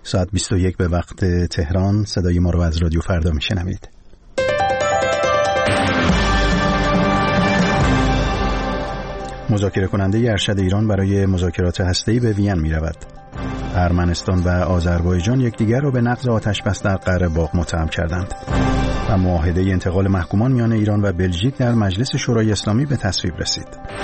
ساعت 21 به وقت تهران. صدای ما رو از رادیو فردا میشنوید. مذاکره کننده ارشد ایران برای مذاکرات هسته‌ای به وین می رود. ارمنستان و آذربایجان یکدیگر را به نقض آتش‌بس در قره‌باغ متهم کردند و معاهده انتقال محکومان میان ایران و بلژیک در مجلس شورای اسلامی به تصویب رسید.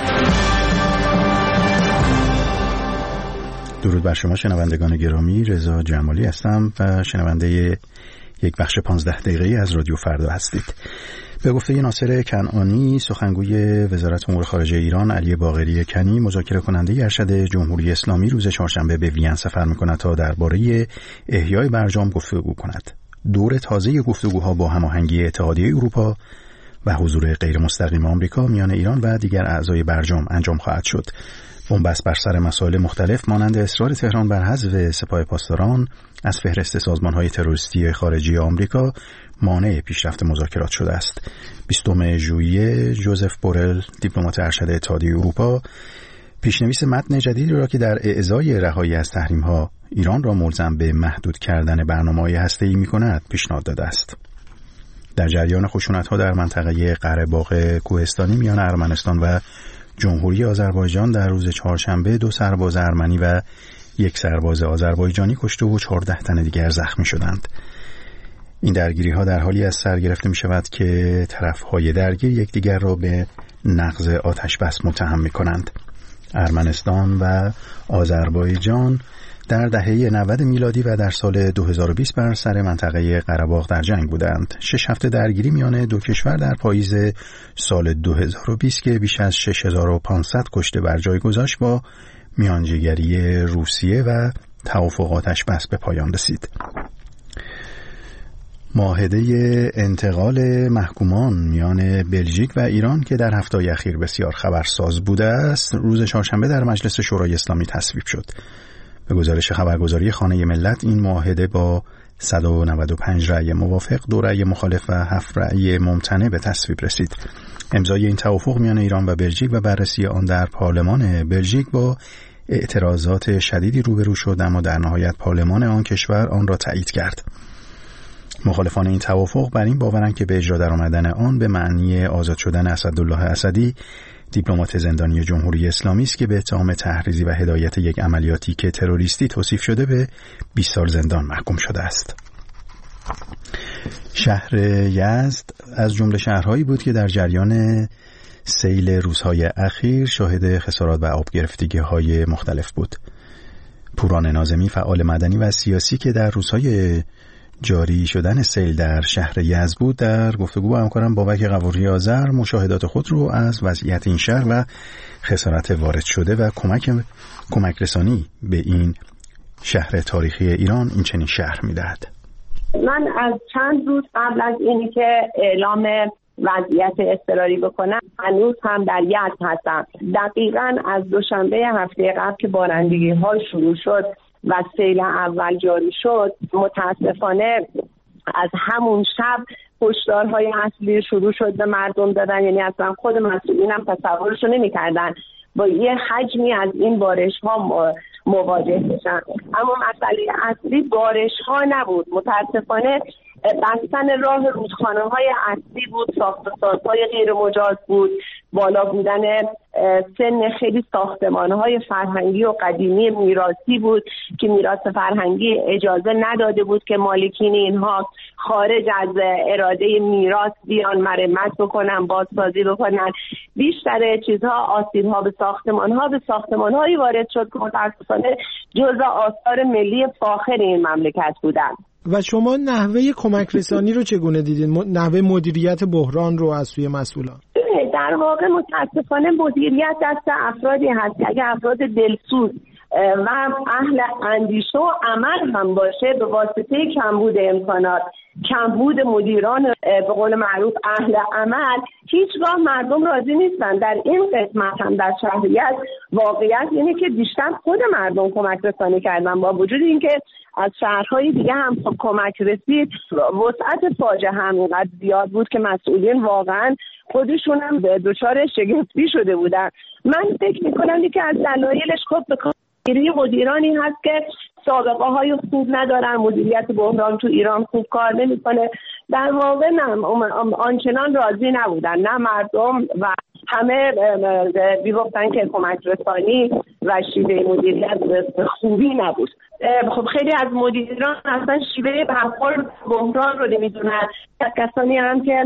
درود بر شما شنوندگان گرامی، رضا جمالی هستم و شنونده یک بخش 15 دقیقه‌ای از رادیو فردا هستید. به گفته ناصر کنعانی، سخنگوی وزارت امور خارجه ایران، علی باقری کنی، مذاکره کننده ارشد جمهوری اسلامی روز چهارشنبه به وین سفر می‌کند تا درباره احیای برجام گفتگو کند. دور تازه گفتگوها با هماهنگی اتحادیه اروپا و حضور غیر مستقیم آمریکا میان ایران و دیگر اعضای برجام انجام خواهد شد. بنبست بر سر مسائل مختلف مانند اصرار تهران بر حذف سپاه پاسداران از فهرست سازمان‌های تروریستی خارجی آمریکا مانع پیشرفت مذاکرات شده است. 20 ژوئیه جوزف بورل، دیپلمات ارشد اتحادیه اروپا، پیشنویس متن جدیدی را که در اعزای رهایی از تحریم‌ها ایران را ملزم به محدود کردن برنامه‌های هسته‌ای می‌کند پیشنهاد داده است. در جریان خشونت‌ها در منطقه قره‌باغ کوهستانی میان ارمنستان و جمهوری آذربایجان در روز چهارشنبه 2 سرباز ارمنی و 1 سرباز آذربایجانی کشته و 14 تن دیگر زخمی شدند. این درگیری‌ها در حالی از سر گرفته می‌شود که طرف‌های درگیر یکدیگر را به نقض آتش‌بس متهم می‌کنند. ارمنستان و آذربایجان در دهه 90 میلادی و در سال 2020 بر سر منطقه قره‌باغ در جنگ بودند. 6 هفته درگیری میان دو کشور در پاییز سال 2020 که بیش از 6500 کشته بر جای گذاشت با میانجیگری روسیه و توافق آتش‌بس به پایان رسید. معاهده انتقال محکومان میان بلژیک و ایران که در هفته‌های اخیر بسیار خبرساز بوده است، روز چهارشنبه در مجلس شورای اسلامی تصویب شد. به گزارش خبرگزاری خانه ملت، این معاهده با 195 رأی موافق، 2 رأی مخالف و 7 رأی ممتنع به تصویب رسید. امضای این توافق میان ایران و بلژیک و بررسی آن در پارلمان بلژیک با اعتراضات شدیدی روبرو شد، اما در نهایت پارلمان آن کشور آن را تایید کرد. مخالفان این توافق بر این باورند که به اجرا درآمدن آن به معنی آزاد شدن اسدالله اسدی، دیپلمات زندانی جمهوری اسلامی است که به اتهام تحریضی و هدایت یک عملیاتی که تروریستی توصیف شده به 20 سال زندان محکوم شده است. شهر یزد از جمله شهرهایی بود که در جریان سیل روزهای اخیر شاهد خسارات و آب گرفتگی‌های مختلف بود. پوران ناظمی، فعال مدنی و سیاسی که در روزهای جاری شدن سیل در شهر یزد بود، در گفتگو با همکارم بابک قواری آذر مشاهدات خود رو از وضعیت این شهر و خسارات وارد شده و کمک رسانی به این شهر تاریخی ایران این چنین شهر می‌دهد. من از چند روز قبل از اینی که اعلام وضعیت اضطراری بکنم هنوز هم در یزد هستم. دقیقاً از دوشنبه هفته قبل که بارندگی‌ها شروع شد و سیل اول جاری شد، متاسفانه از همون شب هشدارهای اصلی شروع شد به مردم دادن. یعنی اصلا خود مسئولین هم تصورشو نمی‌کردن با یه حجمی از این بارش‌ها مواجه بشن. اما مسئله اصلی بارش‌ها نبود، متاسفانه بستن راه رودخانه‌های اصلی بود، ساخت‌وسازهای غیر مجاز بود، بالا بودن سن خیلی ساختمان‌های فرهنگی و قدیمی میراثی بود که میراث فرهنگی اجازه نداده بود که مالکین اینها خارج از اراده میراث بیان مرمت بکنن، بازسازی بکنن. بیشتر چیزها، آسیب‌ها به ساختمان‌هایی وارد شد که متأسفانه جزء آثار ملی فاخر این مملکت بودن. و شما نحوه کمک رسانی رو چگونه دیدین؟ نحوه مدیریت بحران رو از سوی مسئولان؟ در واقع متاسفانه مدیریت دست افرادی هست که اگه افراد دلسوز و اهل اندیشه و عمل هم باشه، به واسطه کمبود امکانات، کمبود مدیران به قول معروف اهل عمل، هیچگاه مردم راضی نیستن. در این قسمت هم در شهریت واقعیت اینه که بیشتر خود مردم کمک رسانی کردن، با وجود اینکه از شهرهای دیگه هم کمک رسید. وسعت فاجعه هم اینقدر زیاد بود که مسئولین واقعا خودشون هم دچار شگفتی شده بودن. من فکر میکنم که از دلایلش خب به کارگیری مدیرانی هست که سابقه های خوب ندارن، مدیریت بحران تو ایران خوب کار نمیکنه. در واقع نه آنچنان راضی نبودن، نه مردم و همه میگفتن که کمک رسانی و شیوه مدیریت خوبی نبود. خب خیلی از مدیران اصلا شیوه برخورد بحران رو نمیدونن. کسانی هم که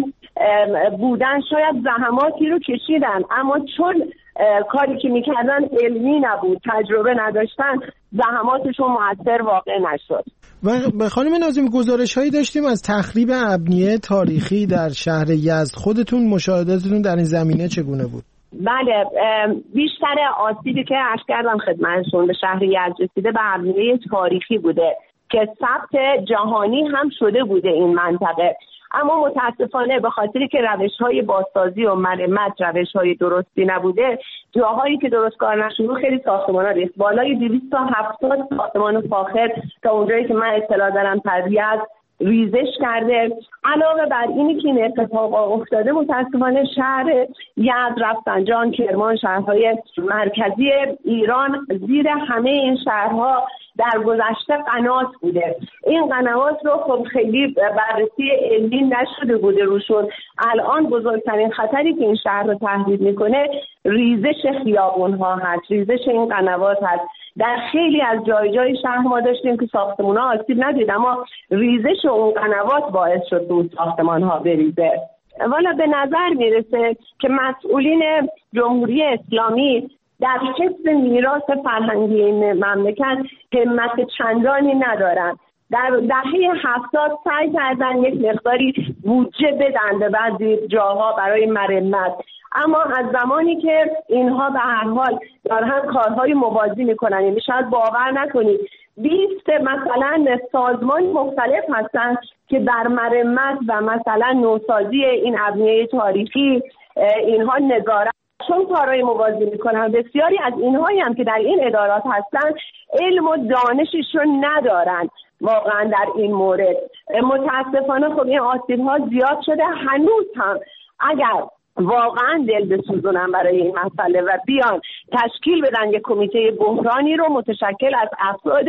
بودن شاید زحماتی رو کشیدن، اما چون کاری که میکردن علمی نبود، تجربه نداشتن، زحماتشون مؤثر واقع نشد. و خانم ناظمی گزارش هایی داشتیم از تخریب ابنیه تاریخی در شهر یزد. خودتون مشاهداتتون در این زمینه چگونه بود؟ بله، بیشتر آسیبی که عرض کردم خدمتتون به شهر یزد رسیده به ابنیه تاریخی بوده که ثبت جهانی هم شده بوده این منطقه. اما متاسفانه به خاطری که روش‌های بازسازی و مرمت روش‌های درستی نبوده، جاهایی که درست کار نشده خیلی ساختمان‌ها ریخت. بالای 270 ساختمان فاخر تا اونجایی که من اطلاع دارم تبعیض ریزش کرده. علاوه بر اینی که این اتفاق افتاده، متاسفانه شهر یزد، رفسنجان، کرمان، شهرهای مرکزی ایران زیر همه این شهرها در گذشته قنات بوده. این قنوات رو خب خیلی بررسی علمی نشده بوده روشون. الان بزرگترین خطری که این شهر رو تهدید میکنه ریزش خیابون‌ها هست، ریزش این قنوات هست. در خیلی از جای شهر ما داشتیم که ساختمان‌ها آسیب ندید، اما ریزش اون قنوات باعث شد اون ساختمان‌ها بریزه. والا به نظر میرسه که مسئولین جمهوری اسلامی در حفظ میراث فرهنگی این مملکت همت چندانی ندارن. در دهه 70 سعی کردن یک مقداری بودجه بدن به بعضی جاها برای مرمت، اما از زمانی که اینها به هر حال دارن کارهای موازی میکنن، یعنی شاید باور نکنید 20 مثلا سازمان مختلف هستن که در مرمت و مثلا نوسازی این ابنیه تاریخی اینها نظارت چون کارهای موازی میکنن. بسیاری از اینهایی هم که در این ادارات هستن علم و دانششون ندارن واقعا در این مورد. متاسفانه خب این آسیب‌ها زیاد شده. هنوز هم اگر واقعا دل بسوزونن برای این مسئله و بیان تشکیل بدن یک کمیته بحرانی رو متشکل از افراد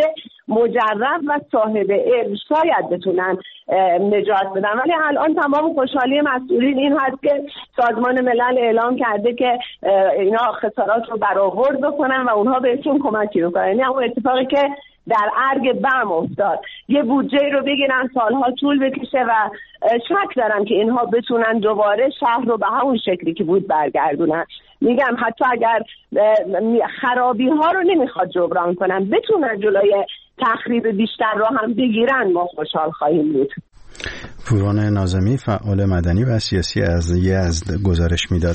مجرب و صاحب علم، شاید بتونن نجات بدن. ولی الان تمام خوشحالی مسئولین این هست که سازمان ملل اعلام کرده که اینا خسارات رو برآورد بکنن و اونها بهشون کمکی میکنن. یعنی اون اتفاقی که در ارگ بم افتاد، یه بودجه رو بگیرن سالها طول بکشه و شک دارم که اینها بتونن دوباره شهر رو به همون شکلی که بود برگردونن. میگم حتی اگر خرابی ها رو نمیخواد جبران کنن، بتونن جلوی تخریب بیشتر رو هم بگیرن، ما خوشحال خواهیم بود. پروان ناظمی، فعال مدنی و سیاسی از یزد گزارش میداد.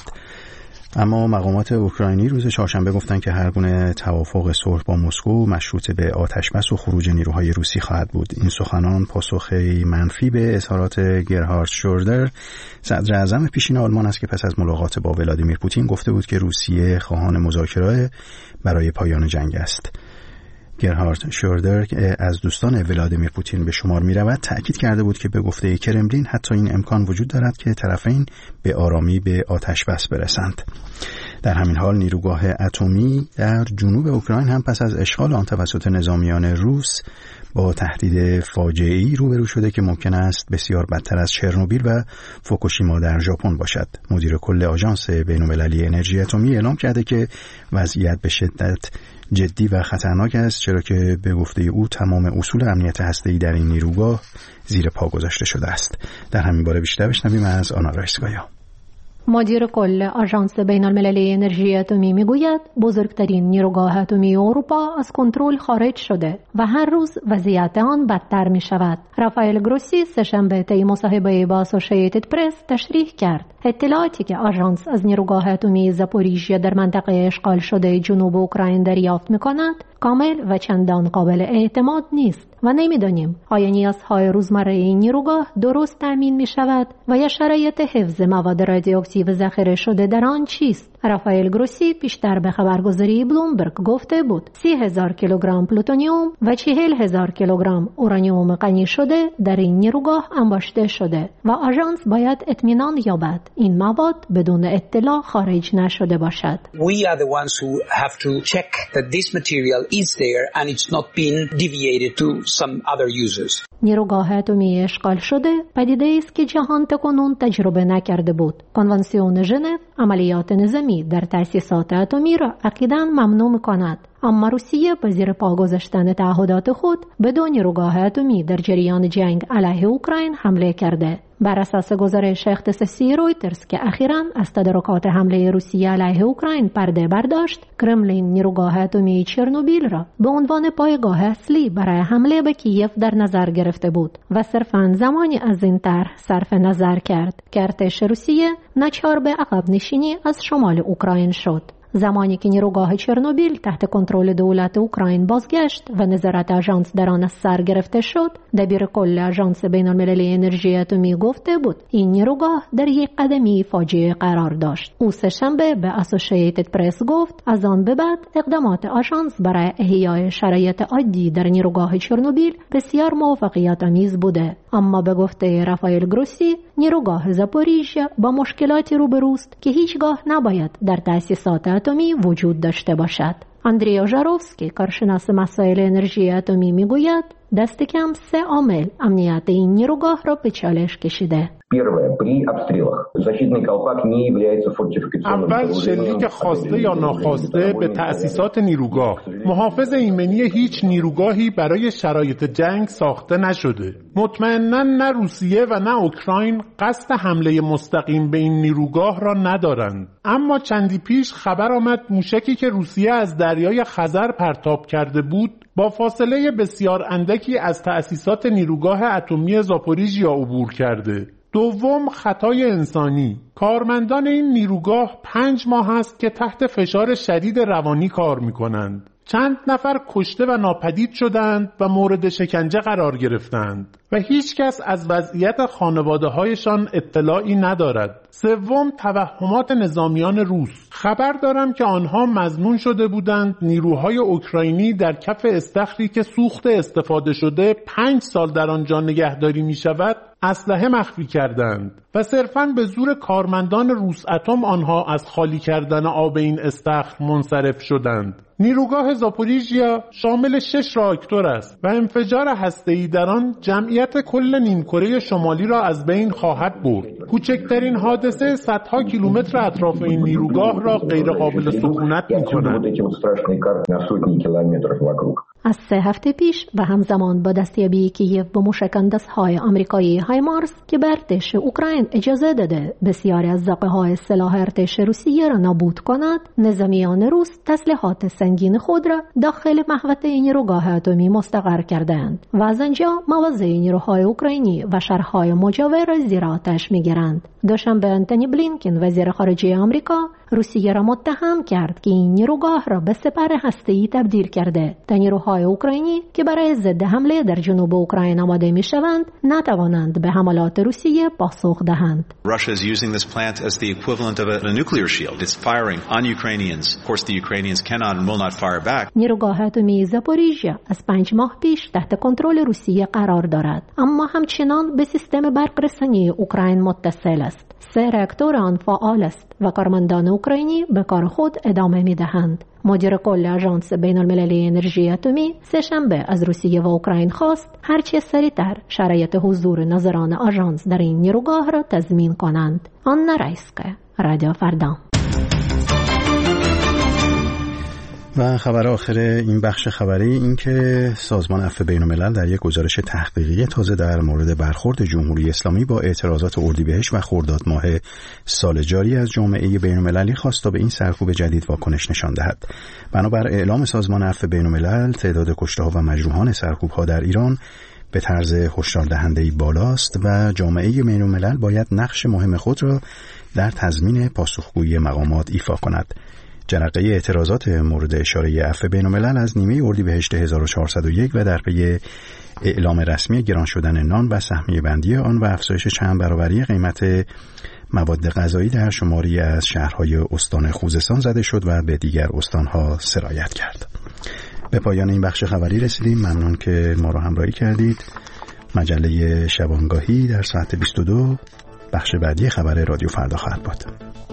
اما مقامات اوکراینی روز چهارشنبه گفتند که هر گونه توافق صلح با مسکو مشروط به آتشبس و خروج نیروهای روسی خواهد بود. این سخنان پاسخی منفی به اظهارات گرهارد شوردر، صدر اعظم پیشین آلمان است که پس از ملاقات با ولادیمیر پوتین گفته بود که روسیه خواهان مذاکره برای پایان جنگ است. گرهارد شوردر که از دوستان ولادیمیر پوتین به شمار می رود، تأکید کرده بود که به گفته کرملین حتی این امکان وجود دارد که طرفین به آرامی به آتش بس برسند. در همین حال نیروگاه اتمی در جنوب اوکراین هم پس از اشغال آن توسط نظامیان روس با تهدید فاجعه‌ای روبرو شده که ممکن است بسیار بدتر از چرنوبیل و فوکوشیما در ژاپن باشد. مدیر کل آژانس بین‌المللی انرژی اتمی اعلام کرده که وضعیت به شدت جدی و خطرناک است، چرا که به گفته او تمام اصول امنیت هسته‌ای در این نیروگاه زیر پا گذاشته شده است. در همین باره بیشتر بشنویم از آنا رایسکایا. مدیر کل آژانس بین‌المللی انرژی اتمی میگوید بزرگترین نیروگاه اتمی اروپا از کنترل خارج شده و هر روز وضعیت آن بدتر می شود. رافائل گروسی سه‌شنبه طی مصاحبه با اسوسییتد پرس تشریح کرد اطلاعاتی که آژانس از نیروگاه اتمی زاپوریژیا در منطقه اشغال شده جنوب اوکراین دریافت می‌کند کامل و چندان قابل اعتماد نیست و نمی‌دانیم آیا نیازهای روزمره این نیروگاه درست تامین می‌شود و یا شرایط حفظ مواد رادیواکتیو ذخیره شده در آن چیست. رافائل گروسی پیشتر به خبرگزاری بلومبرگ گفته بود 30,000 کیلوگرم پلوتونیوم و 40,000 کیلوگرم اورانیوم غنی شده در این نیروگاه انباشته شده و آژانس باید اطمینان یابد این مواد بدون اطلاع خارج نشده باشد. We are the ones who have to check that this material is there and it's not been deviated to some other users. نیروگاه اتمی اشغال شده پدیده است که جهان تاکنون تجربه نکرده بود. کنوانسیون ژنو عملیات نظامی در تأسیسات اتمی را عقیداً ممنوع می‌کند. اما روسیه به زیر پا گذاشتن تعهدات خود به دو نیروگاه اتمی در جریان جنگ علیه اوکراین حمله کرده. بر اساس گزارش اختصاصی رویترز که اخیراً از تدارکات حمله روسیه علیه اوکراین پرده برداشت، کرملین نیروگاه اتمی چرنوبیل را به عنوان پایگاه اصلی برای حمله به کیف در نظر گرفته بود و صرفاً زمانی از این طرح صرف نظر کرد که ارتش روسیه ناچار به عقب نشینی از شمال اوکراین شد. زمانی که نیروگاه چرنوبیل تحت کنترل دولت اوکراین بازگشت و نظارت آژانس در آن از سر گرفته شد، دبیر کل آژانس بین‌المللی انرژی اتمی گفته بود این نیروگاه در یک قدمی فاجعه قرار داشت. او سه‌شنبه به اسوسییتد پرس گفت از آن به بعد اقدامات آژانس برای احیای شرایط عادی در نیروگاه چرنوبیل بسیار موفقیت‌آمیز بوده. اما به گفته رافائل گروسی نیروگاه زاپوریژیا با مشکلاتی روبروست که هیچگاه نباید در تأسیسات اتمی وجود داشته باشد. اندری ژاروفسکی کارشناس مسائل انرژی اتمی میگوید دست کم 3 عامل امنیت این نیروگاه را به چالش کشیده. اول شلیک خواسته یا ناخواسته به تأسیسات نیروگاه. محافظ ایمنی هیچ نیروگاهی برای شرایط جنگ ساخته نشده. مطمئناً نه روسیه و نه اوکراین قصد حمله مستقیم به این نیروگاه را ندارند. اما چندی پیش خبر آمد موشکی که روسیه از دریای خزر پرتاب کرده بود با فاصله بسیار اندکی از تأسیسات نیروگاه اتمی زاپوریژیا عبور کرده. دوم، خطای انسانی. کارمندان این نیروگاه 5 ماه است که تحت فشار شدید روانی کار می‌کنند. چند نفر کشته و ناپدید شدند و مورد شکنجه قرار گرفتند و هیچ کس از وضعیت خانواده‌هایشان اطلاعی ندارد. سوم، توهمات نظامیان روس. خبر دارم که آنها مظنون شده بودند نیروهای اوکراینی در کف استخری که سوخت استفاده شده 5 سال در آنجا نگهداری می شود اسلحه مخفی کردند و صرفاً به زور کارمندان روس اتم آنها از خالی کردن آب این استخر منصرف شدند. نیروگاه زاپوریژیا شامل 6 راکتور است و انفجار هسته‌ای در آن جمعیت کل نیمکره شمالی را از بین خواهد برد. کوچکترین حادثه صدها کیلومتر اطراف این نیروگاه را غیر قابل سکونت می‌کند. از 3 هفته پیش و همزمان با دستیابی کیف به موشک‌اندازهای آمریکایی هایمارس که به ارتش اوکراین اجازه داده بسیاری از ذخیره‌های سلاح ارتش روسیه را نابود کند، نظامیان روس تسلیحات سنگین خود را داخل محوطه نیروگاه اتمی مستقر کردند و از آنجا مواضع نیروهای اوکراینی و شهرهای مجاور را زیر آتش می‌گیرند. دوشنبه آنتونی بلینکن وزیر خارجه آمریکا روسیه را متهم کرد که این نیروگاه را به سپر هسته‌ای تبدیل کرده تا نیروهای اوکراینی که برای ضد حمله در جنوب اوکراین آماده می‌شوند نتوانند به حملات روسیه پاسخ دهند. Russia is using this plant as the equivalent of a nuclear shield. It's firing on Ukrainians. Of course the Ukrainians cannot and will not fire back. نیروگاه اتمی زاپوریژیا از 5 ماه پیش تحت کنترل روسیه قرار دارد، اما همچنان به سیستم برق‌رسانی اوکراین متصل است. 3 راکتور آن فعال است و کارمندان اوکراینی به کار خود ادامه می‌دهند. مدیر کل آژانس بین‌المللی انرژی اتمی سه‌شنبه از روسیه و اوکراین خواست هرچه سریعتر شرایط حضور ناظران آژانس در این نیروگاه را تضمین کنند. آن رایسکه، رادیو فردا. و خبر آخر این بخش خبری این که سازمان عفو بین‌الملل در یک گزارش تحقیقی تازه در مورد برخورد جمهوری اسلامی با اعتراضات اردیبهشت و خرداد ماه سال جاری از جامعه بین‌المللی خواست تا به این سرکوب جدید واکنش نشان دهد. بنابر اعلام سازمان عفو بین‌الملل تعداد کشته‌ها و مجروحان سرکوب‌ها در ایران به طرز هشداردهنده‌ای بالاست و جامعه بین‌الملل باید نقش مهم خود را در تضمین پاسخگویی مقامات ایفا کند. جرقه اعتراضات مورد اشاره عفو بین‌الملل از نیمه اردیبهشت 1401 و در پی اعلام رسمی گران شدن نان و سهمیه بندی آن و افزایش چند برابری قیمت مواد غذایی در شماری از شهرهای استان خوزستان زده شد و به دیگر استانها سرایت کرد. به پایان این بخش خبری رسیدیم. ممنون که ما را همراهی کردید. مجله شبانگاهی در ساعت 22 بخش بعدی خبر رادیو فردا خواهد بود.